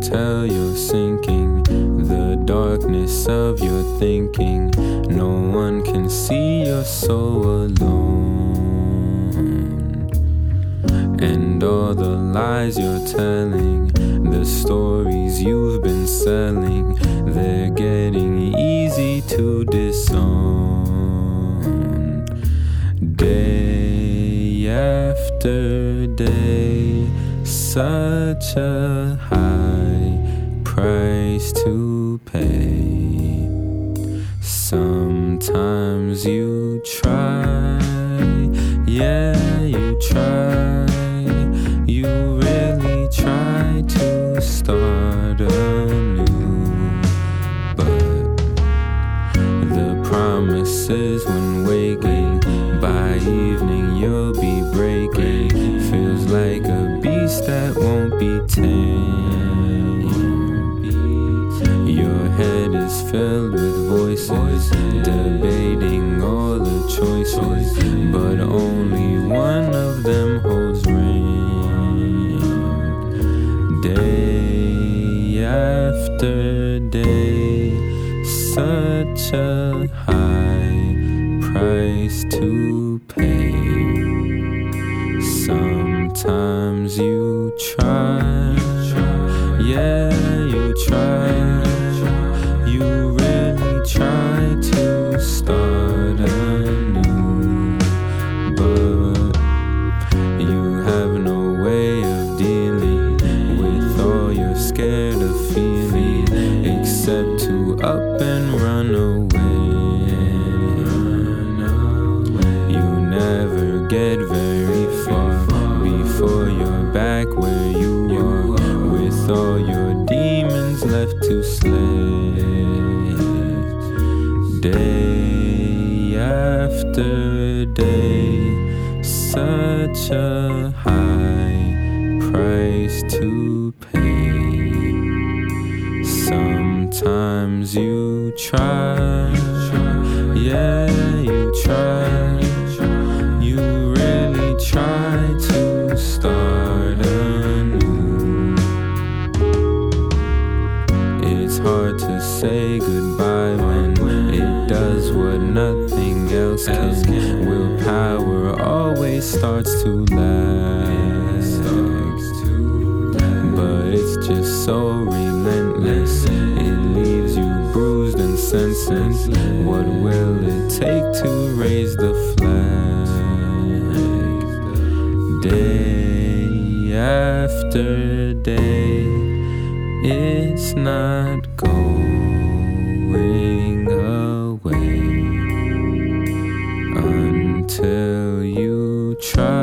tell you're sinking, the darkness of your thinking. No one can see you're so alone. And all the lies you're telling, the stories you've been selling, they're getting easy to disown. Day after day, such a high price to pay. Sometimes you try, yeah, you try. You really try to start anew, but the promises when waking, by evening you'll be breaking. Feels like a beast that won't be tamed. Your head is filled with voices, debating all the choices, but only one of them holds reign. Day after day, such a high price to pay. Sometimes you try, yeah, you try. You really try to start anew, but you have no way of dealing with all you're scared of feeling, except to up and run away. You never get very far before you're back where you are, with all your demons left to slay. Day after day, such a high price to pay. Sometimes you try, yeah, you try. You really try to start anew. It's hard to say goodbye when it does what nothing else can. Willpower always starts to last, but it's just so relentless. It leaves you bruised and senseless. What will it take to raise the flag? Day after day, it's not going away until you try.